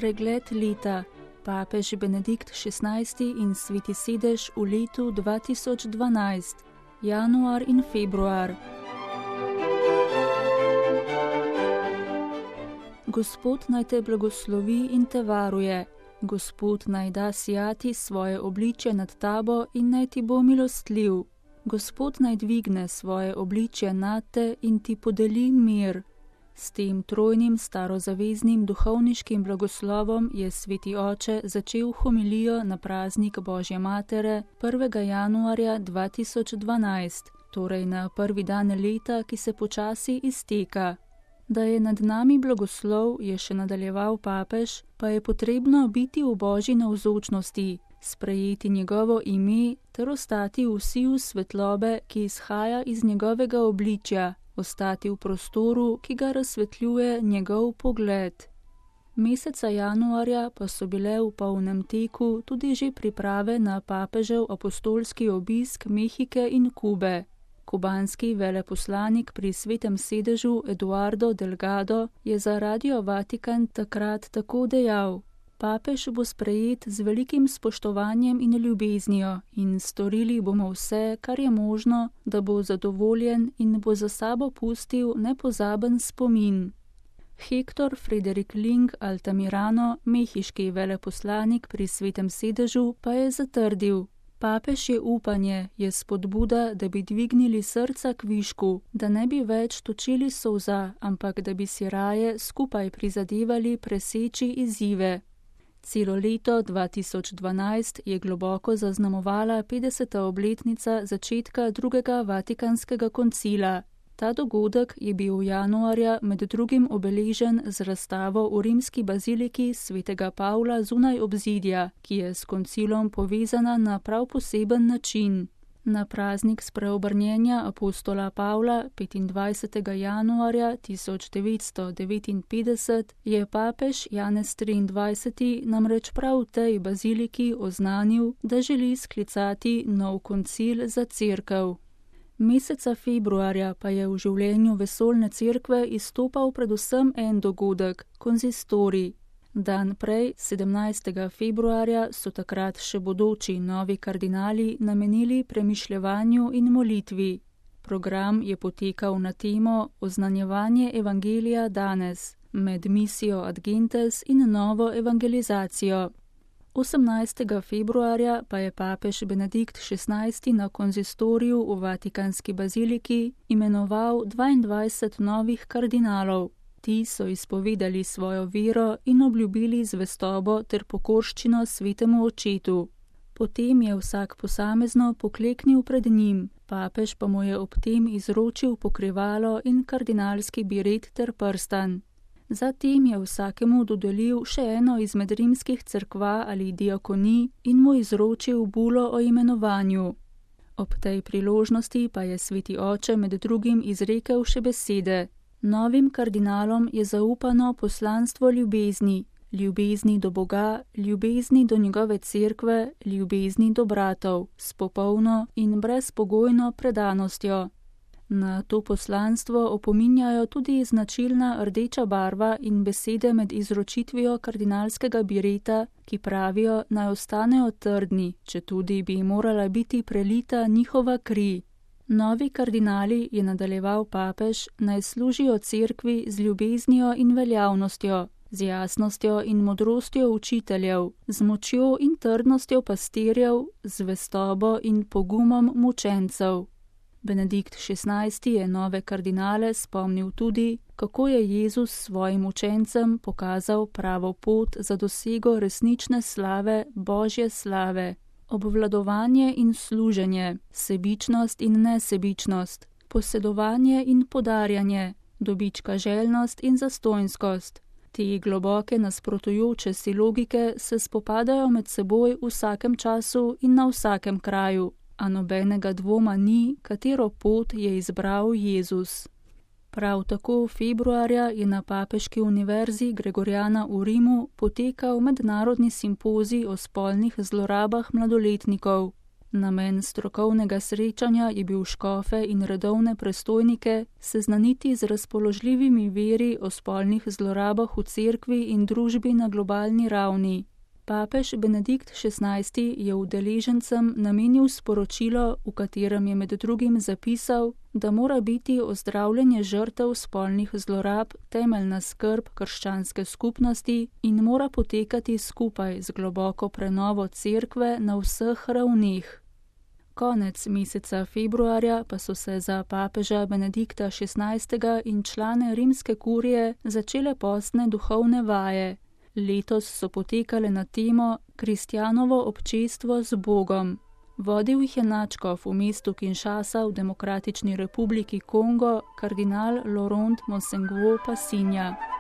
Pregled leta. Papež Benedikt XVI in Sveti sedež v letu 2012. Januar in februar. Gospod naj te blagoslovi in te varuje. Gospod naj da sijati svoje obličje nad tabo in naj ti bo milostljiv. Gospod naj dvigne svoje obličje nad te in ti podeli mir. S tem trojnim starozaveznim duhovniškim blagoslovom je Sveti Oče začel homilijo na praznik Božje Matere 1. januarja 2012, torej na prvi dan leta, ki se počasi izteka. Da je nad nami blagoslov, je še nadaljeval papež, pa je potrebno biti v Božji navzočnosti, sprejeti njegovo ime ter ostati v siju svetlobe, ki izhaja iz njegovega obličja, ostati v prostoru, ki ga razsvetljuje njegov pogled. Meseca januarja pa so bile v polnem teku tudi že priprave na papežev apostolski obisk Mehike in Kube. Kubanski veleposlanik pri Svetem sedežu Eduardo Delgado je za Radio Vatikan takrat tako dejal: Papež bo sprejet z velikim spoštovanjem in ljubeznijo in storili bomo vse, kar je možno, da bo zadovoljen in bo za sabo pustil nepozaben spomin. Hector Frederick Ling Altamirano, mehiški veleposlanik pri Svetem sedežu, pa je zatrdil: Papež je upanje, je spodbuda, da bi dvignili srca k višku, da ne bi več točili solza, ampak da bi si raje skupaj prizadevali preseči izzive. Celo leto 2012 je globoko zaznamovala 50. obletnica začetka drugega Vatikanskega koncila. Ta dogodek je bil januarja med drugim obeležen z razstavo v rimski baziliki svetega Pavla zunaj obzidja, ki je s koncilom povezana na prav poseben način. Na praznik spreobrnjenja apostola Pavla 25. januarja 1959 je papež Janez XXIII namreč prav v tej baziliki oznanil, da želi sklicati nov koncil za cerkev. Meseca februarja pa je v življenju vesoljne cerkve izstopal predvsem en dogodek, konzistorij. Dan prej, 17. februarja, so takrat še bodoči novi kardinali namenili premišljevanju in molitvi. Program je potekal na temo Oznanjevanje evangelija danes, med misijo Ad Gentes in novo evangelizacijo. 18. februarja pa je papež Benedikt XVI na konzistoriju v Vatikanski baziliki imenoval 22 novih kardinalov. Ti so izpovedali svojo vero in obljubili zvestobo ter pokorščino svetemu očetu. Potem je vsak posamezno pokleknil pred njim, papež pa mu je ob tem izročil pokrivalo in kardinalski biret ter prstan. Zatem je vsakemu dodelil še eno izmed rimskih cerkva ali diakonij in mu izročil bulo o imenovanju. Ob tej priložnosti pa je Sveti Oče med drugim izrekel še besede: Novim kardinalom je zaupano poslanstvo ljubezni, ljubezni do Boga, ljubezni do njegove cerkve, ljubezni do bratov, s popolno in brezpogojno predanostjo. Na to poslanstvo opominjajo tudi značilna rdeča barva in besede med izročitvijo kardinalskega bireta, ki pravijo, naj ostanejo trdni, četudi bi morala biti prelita njihova kri. Novi kardinali, je nadaljeval papež, naj služijo cerkvi z ljubeznijo in veljavnostjo, z jasnostjo in modrostjo učiteljev, z močjo in trdnostjo pastirjev, z zvestobo in pogumom mučencev. Benedikt XVI je nove kardinale spomnil tudi, kako je Jezus svojim učencem pokazal pravo pot za dosego resnične slave, Božje slave, obvladovanje in služenje, sebičnost in nesebičnost, posedovanje in podarjanje, dobičkaželjnost in zastonjskost. Te globoke nasprotujoče si logike se spopadajo med seboj v vsakem času in na vsakem kraju, a nobenega dvoma ni, katero pot je izbral Jezus. Prav tako februarja je na Papeški univerzi Gregorjana v Rimu potekal mednarodni simpozij o spolnih zlorabah mladoletnikov. Namen strokovnega srečanja je bil škofe in redovne prestojnike seznaniti z razpoložljivimi viri o spolnih zlorabah v cerkvi in družbi na globalni ravni. Papež Benedikt XVI. Je udeležencem namenil sporočilo, v katerem je med drugim zapisal, da mora biti ozdravljanje žrtev spolnih zlorab temeljna skrb krščanske skupnosti in mora potekati skupaj z globoko prenovo cerkve na vseh ravneh. Konec meseca februarja pa so se za papeža Benedikta XVI. In člane rimske kurije začele postne duhovne vaje. Letos so potekale na temo Kristjanovo občestvo z Bogom. Vodil jih je nadškof v mestu Kinshasa v Demokratični republiki Kongo, kardinal Laurent Monsengwo Passinja.